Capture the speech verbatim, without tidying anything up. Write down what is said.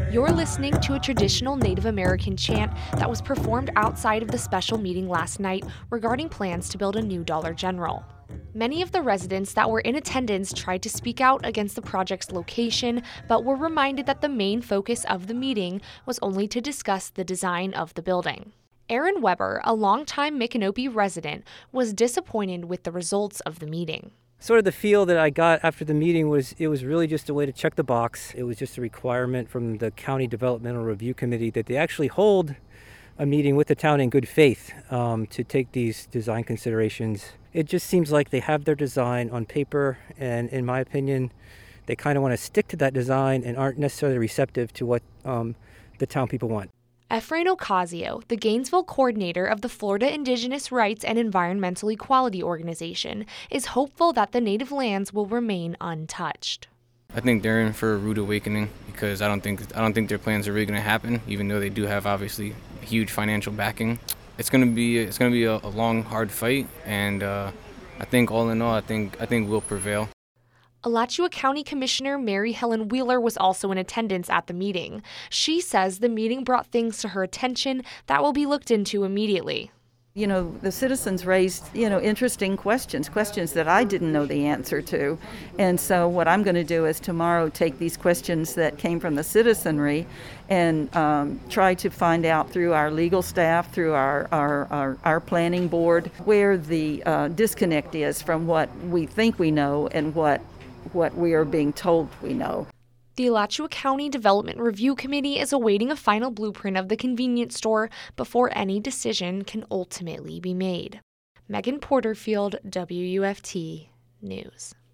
You're listening to a traditional Native American chant that was performed outside of the special meeting last night regarding plans to build a new Dollar General. Many of the residents that were in attendance tried to speak out against the project's location, but were reminded that the main focus of the meeting was only to discuss the design of the building. Aaron Weber, a longtime Micanopy resident, was disappointed with the results of the meeting. Sort of the feel that I got after the meeting was it was really just a way to check the box. It was just a requirement from the County Developmental Review Committee that they actually hold a meeting with the town in good faith um, to take these design considerations. It just seems like they have their design on paper, and in my opinion, they kind of want to stick to that design and aren't necessarily receptive to what um, the town people want. Efrain Ocasio, the Gainesville coordinator of the Florida Indigenous Rights and Environmental Equality Organization, is hopeful that the native lands will remain untouched. I think they're in for a rude awakening because I don't think I don't think their plans are really going to happen, even though they do have obviously huge financial backing. It's going to be it's going to be a, a long, hard fight, and uh, I think all in all, I think I think we'll prevail. Alachua County Commissioner Mary Helen Wheeler was also in attendance at the meeting. She says the meeting brought things to her attention that will be looked into immediately. You know, the citizens raised, you know, interesting questions, questions that I didn't know the answer to. And so what I'm going to do is tomorrow take these questions that came from the citizenry and um, try to find out through our legal staff, through our, our, our, our planning board, where the uh, disconnect is from what we think we know and what what we are being told we know. The Alachua County Development Review Committee is awaiting a final blueprint of the convenience store before any decision can ultimately be made. Megan Porterfield, W U F T News.